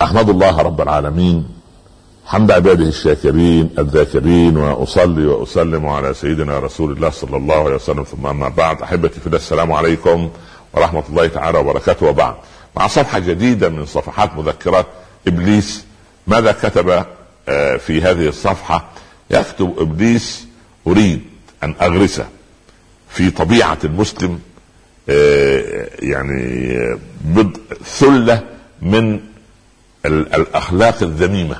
أحمد الله رب العالمين حمد عباده الشاكرين الذاكرين، وأصلي وأسلم على سيدنا رسول الله صلى الله عليه وسلم، ثم أما بعد. أحبتي في الله، السلام عليكم ورحمة الله تعالى وبركاته. وبعد، مع صفحة جديدة من صفحات مذكرات إبليس. ماذا كتب في هذه الصفحة؟ يكتب إبليس: أريد أن أغرس في طبيعة المسلم يعني بضع ثلة من الأخلاق الذميمة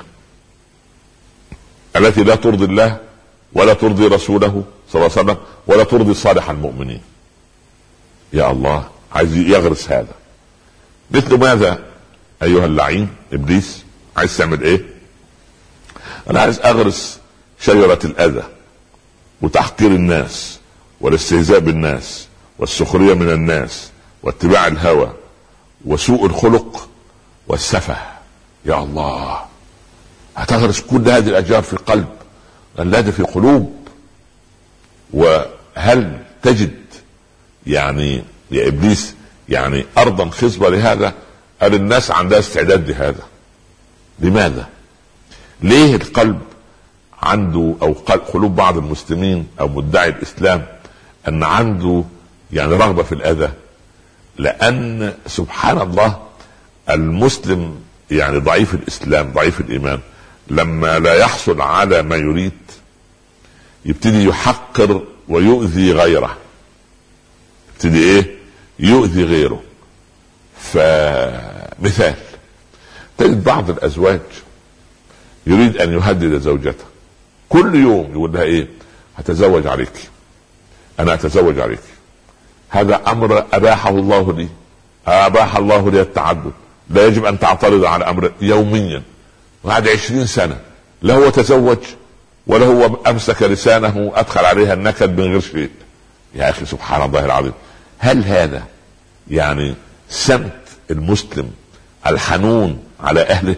التي لا ترضي الله ولا ترضي رسوله صلى الله عليه وسلم ولا ترضي صالح المؤمنين. يا الله، عايز يغرس هذا. مثل ماذا أيها اللعين إبليس؟ عايز تعمل إيه؟ أنا عايز أغرس شجرة الأذى وتحقير الناس والاستهزاء بالناس والسخرية من الناس واتباع الهوى وسوء الخلق والسفه. يا الله، هتغرس كل هذه الأشجار في قلب الذي في قلوب. وهل تجد يعني يا إبليس يعني أرضا خصبة لهذا؟ قال الناس عندها استعداد لهذا. لماذا؟ ليه القلب عنده أو قلوب بعض المسلمين أو مدعي الإسلام أن عنده يعني رغبة في الأذى؟ لأن سبحان الله المسلم يعني ضعيف الإسلام ضعيف الإيمان لما لا يحصل على ما يريد يبتدي يحقر ويؤذي غيره، يبتدي ايه؟ يؤذي غيره. فمثال، تجد بعض الأزواج يريد أن يهدد زوجته، كل يوم يقول لها ايه؟ هتزوج عليك، أنا أتزوج عليك. هذا أمر أباحه الله لي، أباح الله لي التعدد، لا يجب أن تعترض على أمر يوميا. بعد 20 سنة لا هو تزوج ولا هو أمسك لسانه أدخل عليها النكد من غير شيء. يا أخي سبحان الله العظيم، هل هذا يعني سمت المسلم الحنون على أهله؟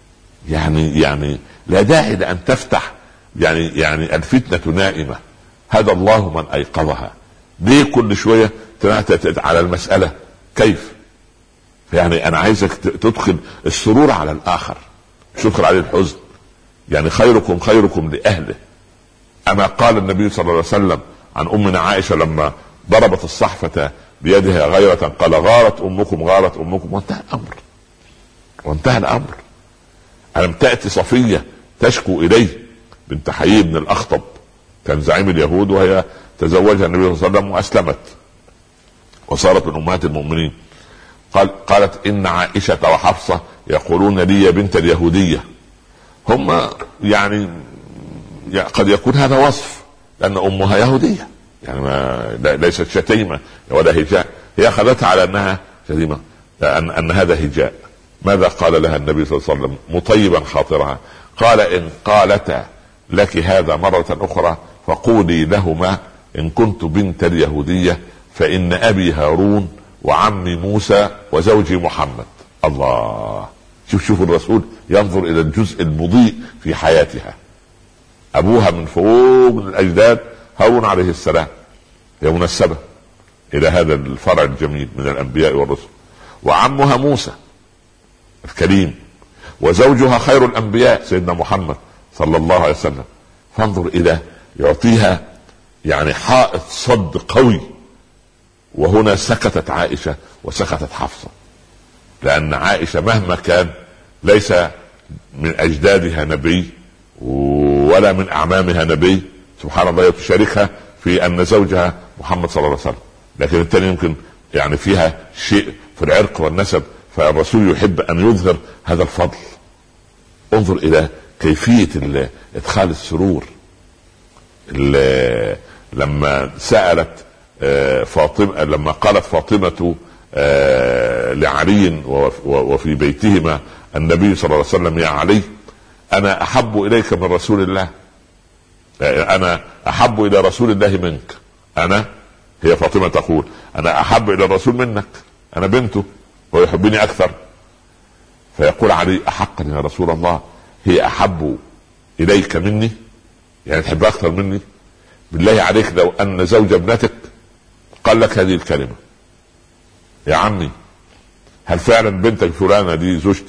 يعني لا داعي لأن تفتح يعني الفتنة نائمة، هذا الله من أيقظها. ليه كل شوية على المسألة كيف؟ يعني أنا عايزك تدخل السرور على الآخر، تدخل عليه الحزن. يعني خيركم خيركم لأهله. أما قال النبي صلى الله عليه وسلم عن أمنا عائشة لما ضربت الصحفة بيدها غيرة قال: غارت أمكم غارت أمكم. وانتهى الأمر. ألم تأتي صفية تشكو إليه بنت حيي بن الأخطب، كان زعيم اليهود، وهي تزوجها النبي صلى الله عليه وسلم وأسلمت وصارت من أمهات المؤمنين. قالت: إن عائشة وحفصة يقولون لي يا بنت اليهودية. هم يعني قد يكون هذا وصف لأن أمها يهودية، يعني ليست شتيمة ولا هجاء، هي أخذتها على أنها شتيمة، أن هذا هجاء. ماذا قال لها النبي صلى الله عليه وسلم مطيبا خاطرها؟ قال: إن قالتا لك هذا مرة أخرى فقولي لهما إن كنت بنت اليهودية فإن أبي هارون وعمي موسى وزوجي محمد. الله، شوف الرسول ينظر إلى الجزء المضيء في حياتها. أبوها من فوق من الأجداد هارون عليه السلام، هي منسبة إلى هذا الفرع الجميل من الأنبياء والرسل، وعمها موسى الكريم، وزوجها خير الأنبياء سيدنا محمد صلى الله عليه وسلم. فانظر إلى يعطيها يعني حائط صد قوي. وهنا سكتت عائشة وسكتت حفصة، لأن عائشة مهما كان ليس من أجدادها نبي ولا من أعمامها نبي، سبحان الله، تشاركها في أن زوجها محمد صلى الله عليه وسلم، لكن الثاني يمكن يعني فيها شيء في العرق والنسب، فالرسول يحب أن يظهر هذا الفضل. انظر إلى كيفية إدخال السرور. لما سألت فاطمة، لما قالت فاطمة لعلي وفي بيتهما النبي صلى الله عليه وسلم: يا علي، أنا أحب إليك من رسول الله، أنا أحب إلى رسول الله منك. هي فاطمة تقول: أنا أحب إلى الرسول منك، أنا بنته ويحبني أكثر. فيقول علي: أحقا يا رسول الله، هي أحب إليك مني؟ يعني تحب أكثر مني؟ بالله عليك لو أن زوج ابنتك قال لك هذه الكلمة: يا عمي، هل فعلا بنتك فلانة دي زوجتي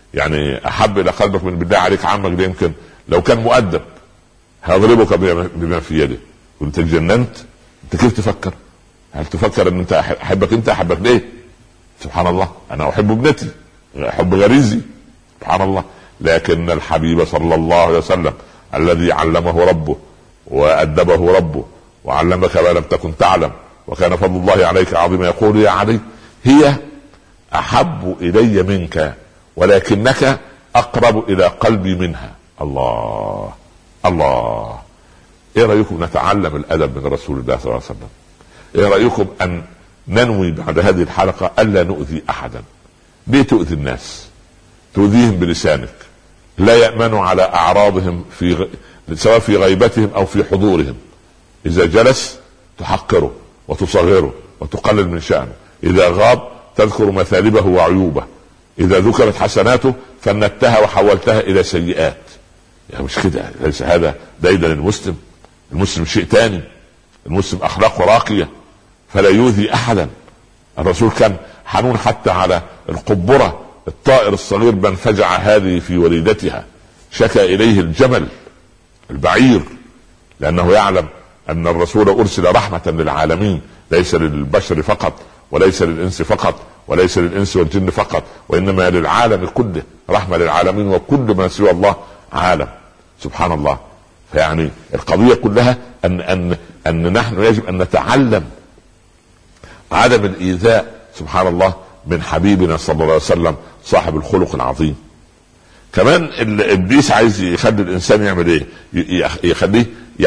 يعني احب الى قلبك من بالله عليك عمك ده يمكن لو كان مؤدب هيضربك بما في يده. وانت اتجننت؟ انت كيف تفكر؟ هل تفكر ان انت احبك؟ انت احبك ليه؟ سبحان الله، انا احب ابنتي حب غريزي سبحان الله. لكن الحبيب صلى الله عليه وسلم الذي علمه ربه وأدبه ربه وعلمك ما لم تكن تعلم وكان فضل الله عليك عظيما، يقول يا علي هي أحب إلي منك ولكنك أقرب إلى قلبي منها. الله الله. ايه رأيكم نتعلم الأدب من رسول الله صلى الله عليه وسلم؟ ايه رأيكم أن ننوي بعد هذه الحلقة ألا نؤذي أحدا؟ ليه تؤذي الناس؟ تؤذيهم بلسانك، لا يأمنوا على أعراضهم سواء في غيبتهم أو في حضورهم. إذا جلس تحقره وتصغره وتقلل من شأنه، إذا غاب تذكر مثالبه وعيوبه، إذا ذكرت حسناته فندتها وحولتها إلى سيئات. يعني مش كده، ليس هذا ديدا المسلم. المسلم شيء تاني، المسلم أخلاقه راقية فلا يؤذي أحدا. الرسول كان حنون حتى على القبرة، الطائر الصغير من فجع هذه في وليدتها، شكى إليه الجمل البعير، لأنه يعلم أن الرسول أرسل رحمة للعالمين، ليس للبشر فقط وليس للإنس فقط وليس للإنس والجن فقط، وإنما للعالم كله، رحمة للعالمين، وكل ما سوى الله عالم سبحان الله. فيعني القضية كلها أن نحن يجب أن نتعلم عدم الإيذاء سبحان الله من حبيبنا صلى الله عليه وسلم صاحب الخلق العظيم. كمان ابليس عايز يخلي الانسان يعمل ايه؟ يخليه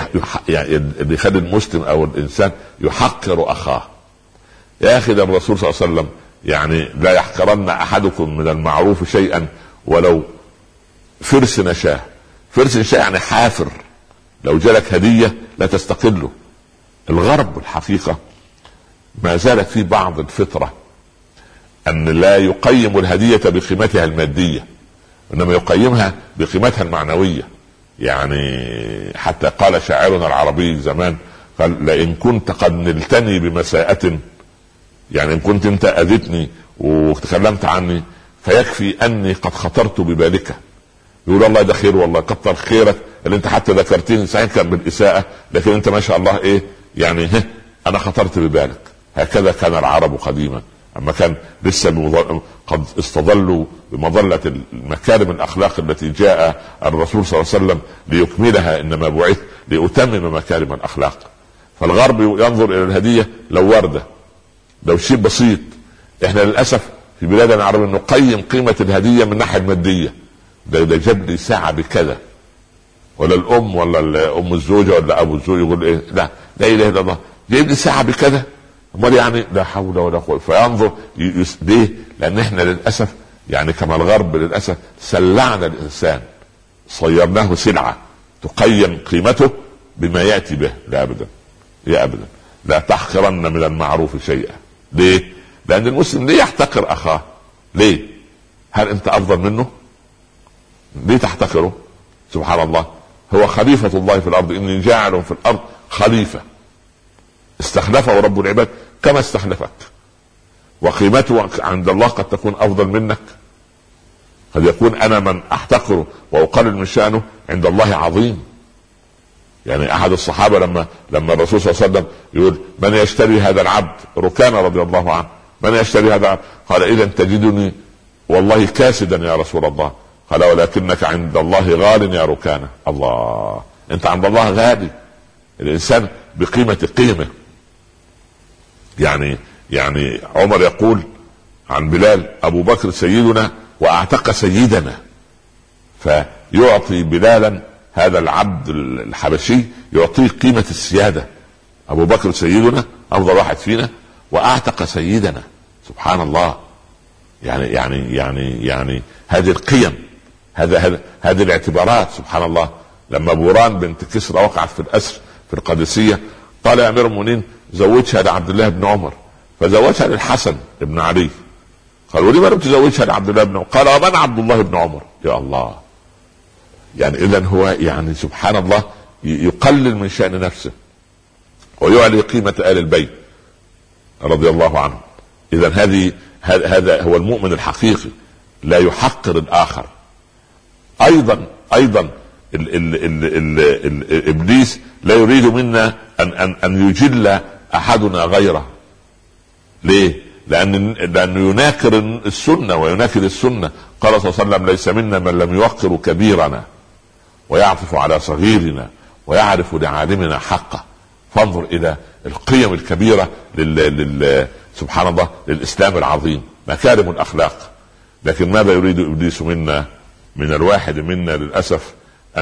يخلي المسلم او الانسان يحقر اخاه. يا اخي ده الرسول صلى الله عليه وسلم يعني لا يحقرن احدكم من المعروف شيئا ولو فرس نشاه. فرس نشاه يعني حافر، لو جالك هدية لا تستقله. الغرب الحقيقة ما زالت في بعض الفطرة ان لا يقيم الهدية بقيمتها المادية، انما يقيمها بقيمتها المعنوية. يعني حتى قال شاعرنا العربي زمان، قال لئن كنت قد نلتني بمساءة، يعني ان كنت انت اذيتني وتكلمت عني فيكفي اني قد خطرت ببالك. يقول الله ده خير، والله كتر خيرك اللي انت حتى ذكرتني، صحيح كان بالاساءة لكن انت ما شاء الله ايه يعني انا خطرت ببالك. هكذا كان العرب قديما، اما كان لسه قد استظلوا بمظلة المكارم الاخلاق التي جاء الرسول صلى الله عليه وسلم ليكملها، انما بعث لأتمم مكارم الاخلاق. فالغرب ينظر الى الهدية لو وردة، لو شيء بسيط. احنا للاسف في بلادنا العربية نقيم قيمة الهدية من الناحية المادية. ده جاب لي ساعة بكذا، ولا الام ولا ام الزوجة ولا ابو الزوج يقول ايه لا اله الا الله جايب لي ساعة بكذا، امال يعني لا حول ولا قوه. فينظر ليه؟ لان احنا للاسف يعني كما الغرب للاسف سلعنا الانسان، صيرناه سلعه تقيم قيمته بما ياتي به. لا ابدا، يا ابدا، لا تحقرن من المعروف شيئا. ليه؟ لان المسلم ليه يحتقر اخاه؟ ليه؟ هل انت افضل منه؟ ليه تحتقره؟ سبحان الله، هو خليفة الله في الارض، اني جاعل في الارض خليفة. استخلفه رب العباد كما استخلفك، وقيمته عند الله قد تكون افضل منك. قد يكون انا من احتقره واقلل من شأنه عند الله عظيم. يعني احد الصحابة لما الرسول صلى الله عليه وسلم يقول من يشتري هذا العبد، ركانة رضي الله عنه، من يشتري هذا العبد؟ قال اذا تجدني والله كاسدا يا رسول الله. قال ولكنك عند الله غال يا ركانة. الله، انت عند الله غالي. الانسان بقيمة قيمة. يعني عمر يقول عن بلال ابو بكر سيدنا واعتق سيدنا، فيعطي بلالا هذا العبد الحبشي يعطيه قيمة السيادة. ابو بكر سيدنا افضل واحد فينا واعتق سيدنا. سبحان الله. يعني هذه القيم، هذه الاعتبارات. سبحان الله. لما بوران بنت كسرى وقعت في الاسر في القادسية، قال يا امير المؤمنين زوجها لعبد الله بن عمر، فزوجها للحسن بن علي. قال ولما لم تزوجها لعبد الله بن عمر؟ قال ومن عبد الله بن عمر؟ يا الله. يعني اذا هو يعني سبحان الله يقلل من شأن نفسه ويعلي قيمة آل البيت رضي الله عنه. اذا هذا هو المؤمن الحقيقي لا يحقر الآخر. أيضا إبليس لا يريد منا أن يجل أحدنا غيره. ليه؟ لأنه يناكر السنة ويناكر السنة. قال صلى الله عليه وسلم: ليس منا من لم يوقر كبيرنا ويعطف على صغيرنا ويعرف لعالمنا حقه. فانظر إلى القيم الكبيرة سبحان الله للإسلام العظيم، مكارم الأخلاق. لكن ماذا يريد إبليس منا، من الواحد منا للأسف،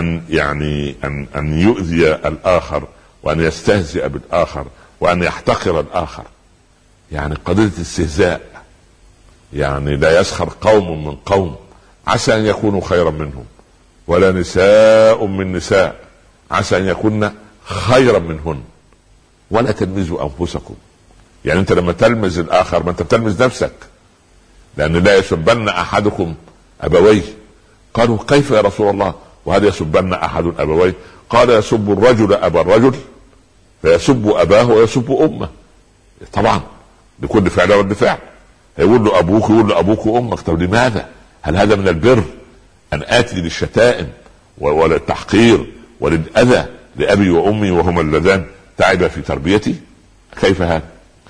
أن يؤذي الآخر، وأن يستهزئ بالآخر، وأن يحتقر الآخر. يعني قضية استهزاء، يعني لا يسخر قوم من قوم عسى أن يكونوا خيرا منهم، ولا نساء من نساء عسى أن يكون خيرا منهن، ولا تلمزوا أنفسكم. يعني أنت لما تلمز الآخر ما أنت بتلمز نفسك. لأن لا يسبن أحدكم أبويه. قالوا: كيف يا رسول الله؟ وهل يسبن أحد أبويه؟ قال: يسب الرجل أبا الرجل فيسب أباه ويسب أمه. طبعا لكل فعل ورد فعل. يقول له أبوك، يقول له أبوك وأمك. طب لماذا؟ هل هذا من البر أن آتي للشتائم وللتحقير وللأذى لأبي وأمي وهما اللذان تعب في تربيتي؟ كيف هذا؟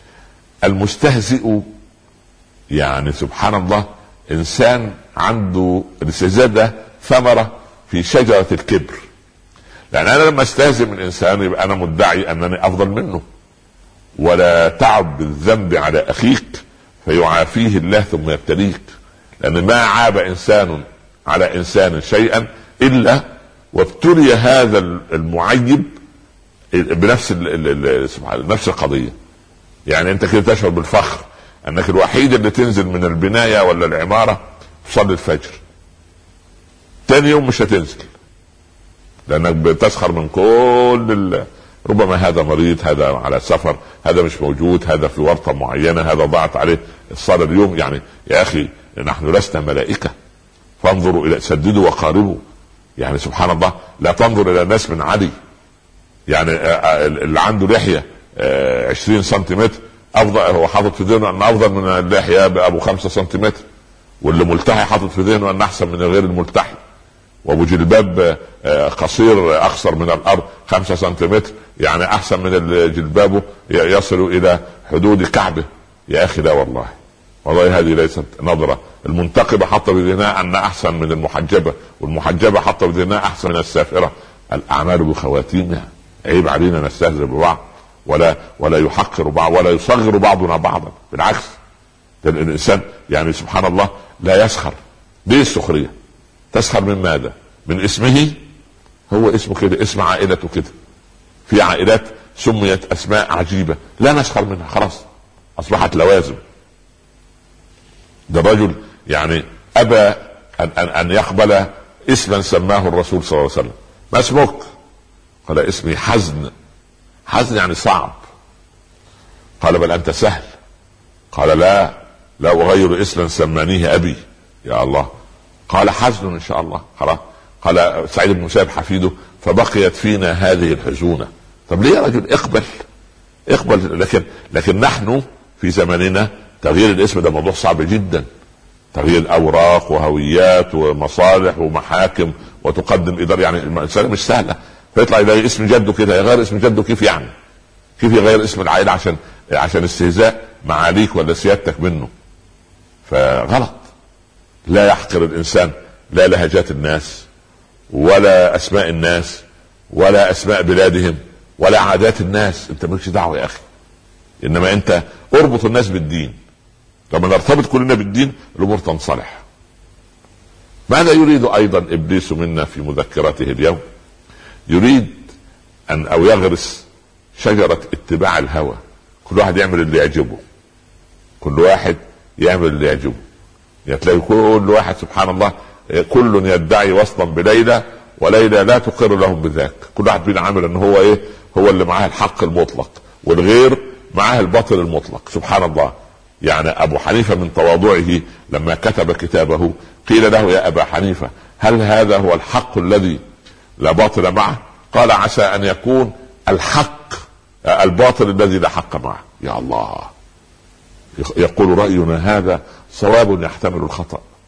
المستهزئ يعني سبحان الله إنسان عنده الاستهزاء ده ثمرة في شجرة الكبر. لأن أنا لما استهزئ من إنسان يبقى أنا مدعي أنني أفضل منه. ولا تعب بالذنب على أخيك فيعافيه الله ثم يبتليك. لأن ما عاب إنسان على إنسان شيئا إلا وابتلي هذا المعيب بنفس نفس القضية. يعني أنت كده تشعر بالفخر أنك الوحيد اللي تنزل من البناية ولا العمارة تصلي الفجر. تاني يوم مش هتنزل لأنك بتسخر من كل ربما هذا مريض، هذا على سفر، هذا مش موجود، هذا في ورطة معينة، هذا ضاعت عليه الصلاة اليوم. يعني يا أخي نحن لسنا ملائكة، فانظروا إلى سددوا وقاربوا. يعني سبحان الله لا تنظر إلى الناس من علي. يعني اللي عنده لحية 20 سنتيمتر أفضل، هو حاطط في ذهنه أن أفضل من اللحية بأبو 5 سنتيمتر، واللي ملتحي حاطط في ذهنه أن أحسن من غير الملتحي، وابو جلباب قصير اقصر من الارض 5 سنتيمتر يعني احسن من الجلباب يصل الى حدود كعبه. يا اخي لا والله، والله هذه ليست نظرة. المنتقبة حط بذهنها ان احسن من المحجبة، والمحجبة حط بذهنها احسن من السافرة. الاعمال بخواتيمها. عيب علينا نستهزئ ببعض ولا يحقر بعض ولا يصغر بعضنا بعضا. بالعكس الانسان يعني سبحان الله لا يسخر. ليه السخرية؟ تسخر من ماذا؟ من اسمه، هو اسمه كده، اسم عائلته كده. في عائلات سميت اسماء عجيبة لا نسخر منها، خلاص اصبحت لوازم. ده الرجل يعني ابى ان يقبل اسما سماه الرسول صلى الله عليه وسلم. ما اسمك؟ قال اسمي حزن. حزن يعني صعب. قال بل انت سهل. قال لا اغير اسما سمانيه ابي. يا الله. قال حزن ان شاء الله. خلاص. قال سعيد بن مسيب حفيده فبقيت فينا هذه الحزونة. طب ليه يا رجل؟ اقبل. لكن نحن في زمننا تغيير الاسم ده موضوع صعب جدا. تغيير اوراق وهويات ومصالح ومحاكم وتقدم اداره، يعني المسألة مش سهلة. فيطلع يلاقي اسم جده كده، يغير اسم جده كيف يعني؟ كيف يغير اسم العائلة عشان استهزاء معاليك ولا سيادتك منه؟ فغلط. لا يحقر الانسان لا لهجات الناس ولا اسماء الناس ولا اسماء بلادهم ولا عادات الناس. انت مالكش دعوه يا اخي. انما انت اربط الناس بالدين. لما نرتبط كلنا بالدين الامور تنصلح. ماذا يريد ايضا ابليس منا في مذكرته اليوم؟ يريد او يغرس شجرة اتباع الهوى. كل واحد يعمل اللي يعجبه. كل واحد يعمل اللي يعجبه. تلاقي كل واحد سبحان الله كل يدعي وصلا بليلى وليلى لا تقر لهم بذاك. كل واحد فينا عامل ان هو هو اللي معاه الحق المطلق والغير معاه الباطل المطلق. سبحان الله. يعني ابو حنيفة من تواضعه لما كتب كتابه قيل له يا ابا حنيفة هل هذا هو الحق الذي لا باطل معه؟ قال عسى ان يكون الحق الباطل الذي لا حق معه. يا الله. يقول رأينا هذا صواب يحتمل الخطأ،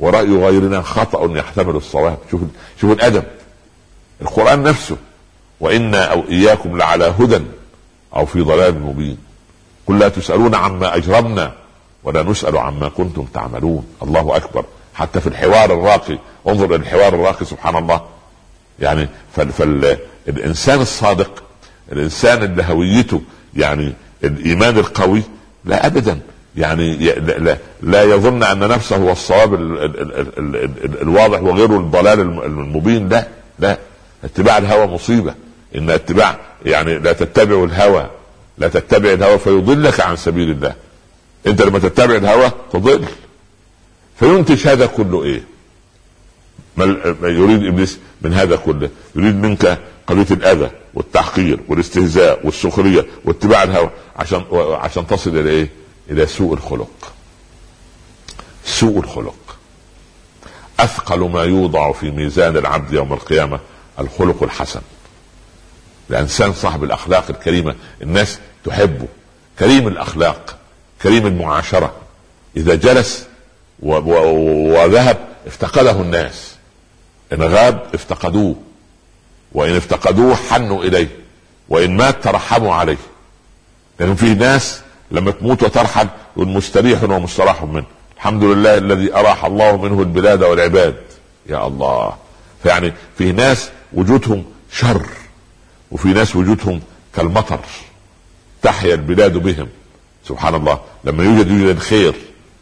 ورأي غيرنا خطأ يحتمل الصواب. شوف الأدب. القرآن نفسه: وإنا أو إياكم لعلى هدى أو في ضلال مبين، قل لا تسألون عما أجرمنا ولا نسأل عما كنتم تعملون. الله أكبر. حتى في الحوار الراقي، انظر إلى الحوار الراقي سبحان الله. يعني فالإنسان الصادق، الإنسان اللي هويته يعني الإيمان القوي، لا أبدا يعني لا يظن أن نفسه هو الصواب الواضح وغيره الضلال المبين. لا اتباع الهوى مصيبة. إن اتباع يعني لا تتبع الهوى، لا تتبع الهوى فيضلك عن سبيل الله. انت لما تتبع الهوى تضل. فينتج هذا كله ايه؟ ما يريد ابليس من هذا كله؟ يريد منك قضية الأذى والتحقير والاستهزاء والسخرية واتباع الهوى عشان تصل الى ايه؟ الى سوء الخلق. سوء الخلق اثقل ما يوضع في ميزان العبد يوم القيامة الخلق الحسن. الانسان صاحب الاخلاق الكريمة الناس تحبه، كريم الاخلاق، كريم المعاشرة. اذا جلس وذهب افتقده الناس، ان غاب افتقدوه، وان افتقدوه حنوا اليه، وان مات ترحموا عليه. لان في ناس لما تموت وترحل يقول مستريح ومستراح منه، الحمد لله الذي اراح الله منه البلاد والعباد. يا الله. فيعني في ناس وجودهم شر، وفي ناس وجودهم كالمطر تحيا البلاد بهم. سبحان الله. لما يوجد الخير.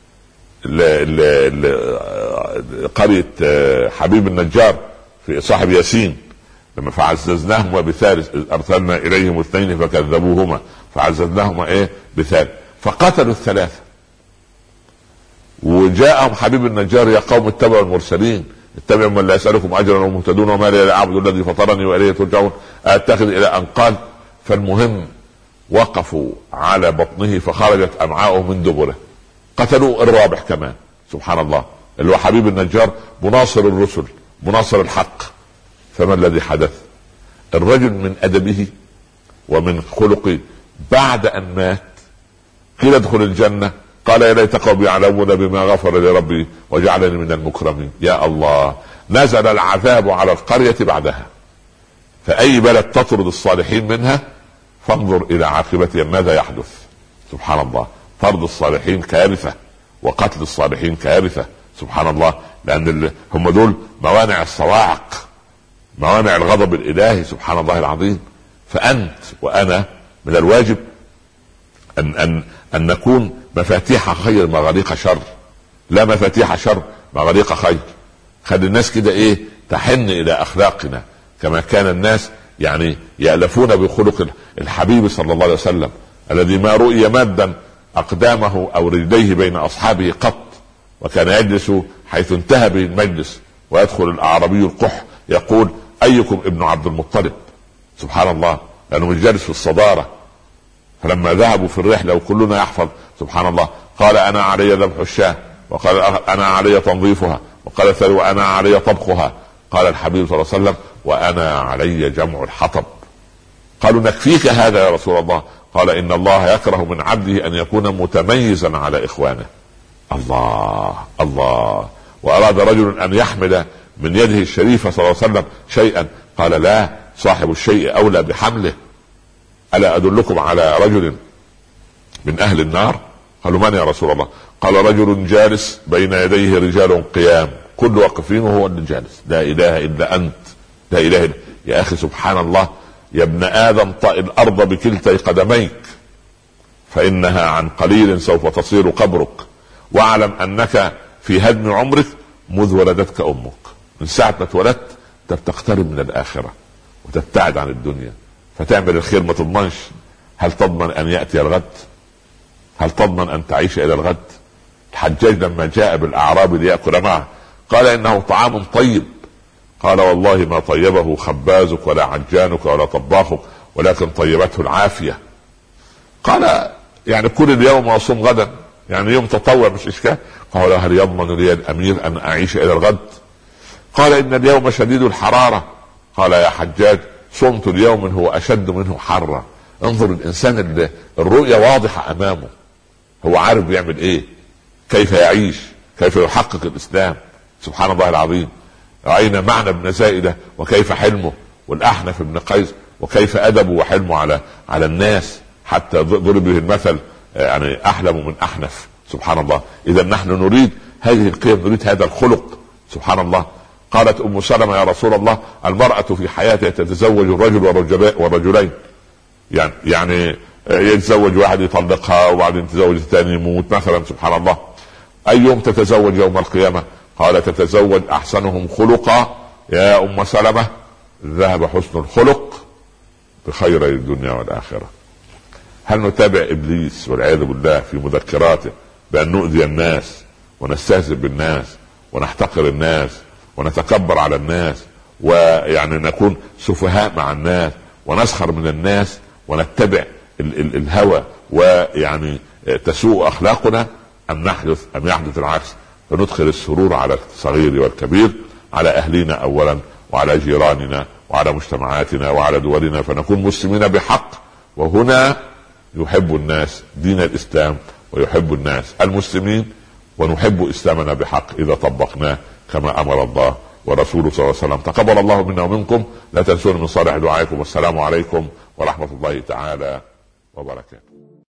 قرية حبيب النجار في صاحب ياسين لما فعززناهما بثالث ارسلنا اليهم اثنين فكذبوهما فعززناهما ايه بثالث فقتلوا الثلاثة. وجاءهم حبيب النجار: يا قوم اتبعوا المرسلين، اتبعوا من لا يسألكم اجرا ومهتدون وما لي لا اعبد الذي فطرني واليه ترجعون اتخذ الى ان قال. فالمهم وقفوا على بطنه فخرجت امعاؤه من دبره. قتلوا الرابح كمان. سبحان الله. اللي هو حبيب النجار مناصر الرسل، مناصر الحق. فما الذي حدث؟ الرجل من ادبه ومن خلقه بعد ان مات قيل ادخل الجنة قال يا ليت قومي يعلمون بما غفر لي ربي وجعلني من المكرمين. يا الله. نزل العذاب على القرية بعدها. فأي بلد تطرد الصالحين منها فانظر إلى عاقبتها ماذا يحدث. سبحان الله. طرد الصالحين كارثة، وقتل الصالحين كارثة. سبحان الله. لأن هم دول موانع الصواعق، موانع الغضب الإلهي. سبحان الله العظيم. فأنت وأنا من الواجب أن نكون مفاتيح خير مغاليق شر، لا مفاتيح شر مغاليق خير. خلي الناس كده ايه تحن الى اخلاقنا كما كان الناس يعني يألفون بخلق الحبيب صلى الله عليه وسلم الذي ما رؤي مادا اقدامه او رجليه بين اصحابه قط، وكان يجلس حيث انتهى به المجلس ويدخل الاعرابي القح يقول ايكم ابن عبد المطلب. سبحان الله. لانه مش جالس في الصدارة. فلما ذهبوا في الرحلة وكلنا يحفظ سبحان الله قال انا علي ذبح الشاة، وقال انا علي تنظيفها، وقال ثاني وانا علي طبخها. قال الحبيب صلى الله عليه وسلم وانا علي جمع الحطب. قالوا نكفيك هذا يا رسول الله. قال ان الله يكره من عبده ان يكون متميزا على اخوانه. الله الله. واراد رجل ان يحمل من يده الشريفة صلى الله عليه وسلم شيئا قال لا، صاحب الشيء اولى بحمله. الا ادلكم على رجل من اهل النار؟ قالوا من يا رسول الله؟ قال رجل جالس بين يديه رجال قيام كل واقفين وهو اللي جالس. لا اله الا انت، لا اله إلا. يا اخي سبحان الله. يا ابن ادم طئ الارض بكلتي قدميك فانها عن قليل سوف تصير قبرك، واعلم انك في هدم عمرك مذ ولدتك امك. من ساعة ما اتولدت انت بتقترب من الاخرة وتبتعد عن الدنيا، فتعمل الخير ما تضمنش. هل تضمن ان يأتي الغد؟ هل تضمن ان تعيش الى الغد؟ الحجاج لما جاء بالاعرابي ليأكل معه قال انه طعام طيب. قال والله ما طيبه خبازك ولا عجانك ولا طباخك ولكن طيبته العافية. قال يعني كل اليوم واصوم غدا، يعني يوم تطوع مش اشكال. قال هل يضمن لي الامير ان اعيش الى الغد؟ قال ان اليوم شديد الحرارة. قال يا حجاج صمت اليوم هو اشد منه حرا. انظر الانسان اللي الرؤية واضحة امامه، هو عارف بيعمل ايه، كيف يعيش، كيف يحقق الاسلام. سبحان الله العظيم. رأينا معنى ابن زائدة وكيف حلمه، والأحنف بن قيس وكيف أدبه وحلمه على الناس، حتى ضرب به المثل يعني أحلم من أحنف. سبحان الله. إذا نحن نريد هذه القيم، نريد هذا الخلق. سبحان الله. قالت أم سلمة يا رسول الله المرأة في حياتها تتزوج الرجل والرجلين، يعني يتزوج واحد يطلقها وبعدين يتزوج الثاني يموت مثلا. سبحان الله. أيهم تتزوج يوم القيامة؟ قال تتزوج أحسنهم خلقا. يا أم سلمة ذهب حسن الخلق بخير الدنيا والآخرة. هل نتابع إبليس والعياذ بالله في مذكراته بأن نؤذي الناس ونستهزئ بالناس ونحتقر الناس ونتكبر على الناس، ويعني نكون سفهاء مع الناس ونسخر من الناس ونتبع الهوى، ويعني تسوء أخلاقنا؟ أم يحدث العكس، فندخل السرور على الصغير والكبير، على أهلنا أولا وعلى جيراننا وعلى مجتمعاتنا وعلى دولنا، فنكون مسلمين بحق. وهنا يحب الناس دين الإسلام ويحب الناس المسلمين، ونحب إسلامنا بحق إذا طبقناه كما أمر الله ورسوله صلى الله عليه وسلم. تقبل الله منا ومنكم. لا تنسون من صالح دعائكم. والسلام عليكم ورحمة الله تعالى وبركاته.